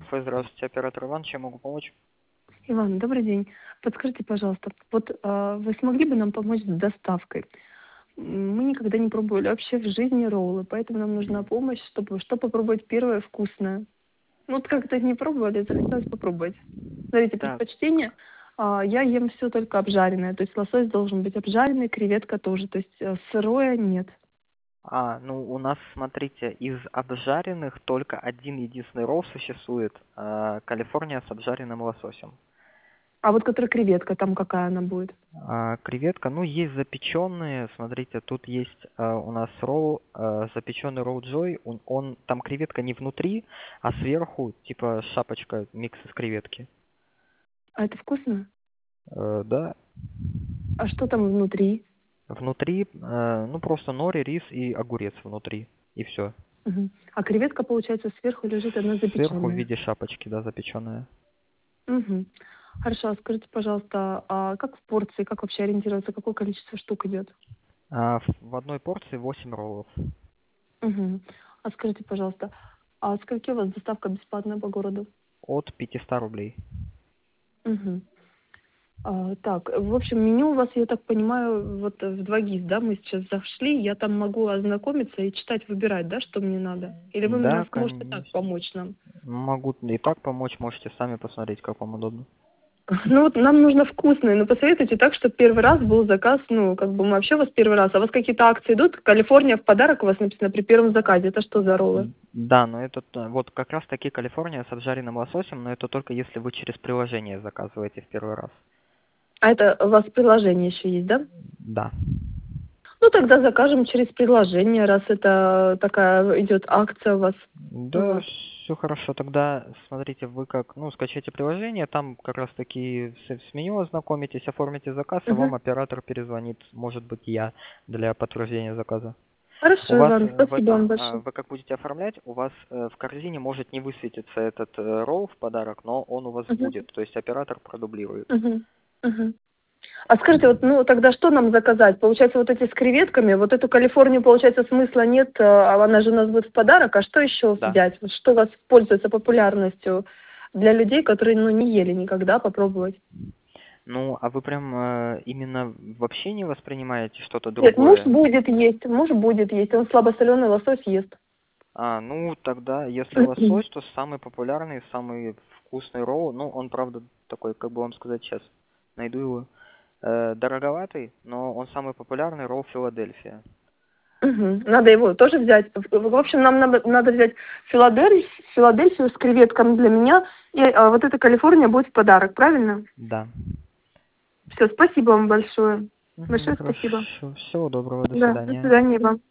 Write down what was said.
кафе. Здравствуйте, оператор Иван. Чем могу помочь? Иван, добрый день. Подскажите, пожалуйста, вот вы смогли бы нам помочь с доставкой? Мы никогда не пробовали вообще в жизни роллы, поэтому нам нужна помощь, чтобы что попробовать первое вкусное. Ну, вот как-то не пробовали, захотелось попробовать. Смотрите, Так, предпочтение. Я ем все только обжаренное, то есть лосось должен быть обжаренный, креветка тоже, то есть сырое нет. ну у нас, смотрите, из обжаренных только один единственный ролл существует. Калифорния с обжаренным лососем. А вот которая креветка, там какая она будет? Креветка, ну есть запеченные, смотрите, тут есть у нас ролл, запеченный ролл Джой, там креветка не внутри, а сверху, типа шапочка, микс из креветки. А это вкусно? Да, А что там внутри? внутри, ну просто нори, рис и огурец внутри, и все. Мгм. А креветка, получается, сверху лежит, она Сверху в запеченная. виде шапочки, да, запеченная. Мгм. Хорошо, а скажите, пожалуйста, а как в порции, как вообще ориентироваться, какое количество штук идет? В одной порции 8 роллов. Мгм. А скажите, пожалуйста, а скольки у вас доставка бесплатная по городу? От 500 рублей. Мгм. Так, в общем, меню у вас, я так понимаю, вот в 2GIS, да, мы сейчас зашли, я там могу ознакомиться и читать, выбирать, да, что мне надо? Или вы Да, нас можете так конечно. помочь нам? Могу и так помочь, можете сами посмотреть, как вам удобно. Ну вот нам нужно вкусное, но посоветуйте так, чтобы первый раз был заказ, ну, как бы мы вообще у вас первый раз, а у вас какие-то акции идут? Калифорния в подарок у вас написано при первом заказе, это что за роллы? Да, но это вот как раз таки Калифорния с обжаренным лососем, но это только если вы через приложение заказываете в первый раз. А это у вас приложение еще есть, да? Да. Ну, тогда закажем через приложение, раз это такая идет акция у вас. Да, Вот. все хорошо. Тогда смотрите, вы как, ну, скачайте приложение, там как раз таки с меню ознакомитесь, оформите заказ, и Мгм. вам оператор перезвонит, может быть, я, для подтверждения заказа. У Хорошо, вас Иван, в спасибо вам этом, большое. вы как будете оформлять, у вас в корзине может не высветиться этот ролл в подарок, но он у вас Мгм. будет, то есть оператор продублирует. Мгм. Мгм. А скажите, вот, ну, тогда что нам заказать? Получается, вот эти с креветками, вот эту Калифорнию, получается, смысла нет, а она же у нас будет в подарок, а что еще Да. взять? Вот что у вас пользуется популярностью для людей, которые, ну, не ели никогда, попробовать? Ну, а вы прям именно вообще не воспринимаете что-то Нет, другое? муж будет есть, он слабосоленый лосось ест. Ну, тогда, если лосось, то самый популярный, самый вкусный ролл, ну, он, правда, такой, как бы вам сказать сейчас, найду его, дороговатый, но он самый популярный ролл Филадельфия. Мгм. Надо его тоже взять. В общем, нам надо взять Филадельфию с креветками для меня, и вот эта Калифорния будет в подарок, правильно? Да. Все, спасибо вам большое. Мгм, Большое спасибо. хорошо. Всего доброго, до Да, до свидания. свидания вам.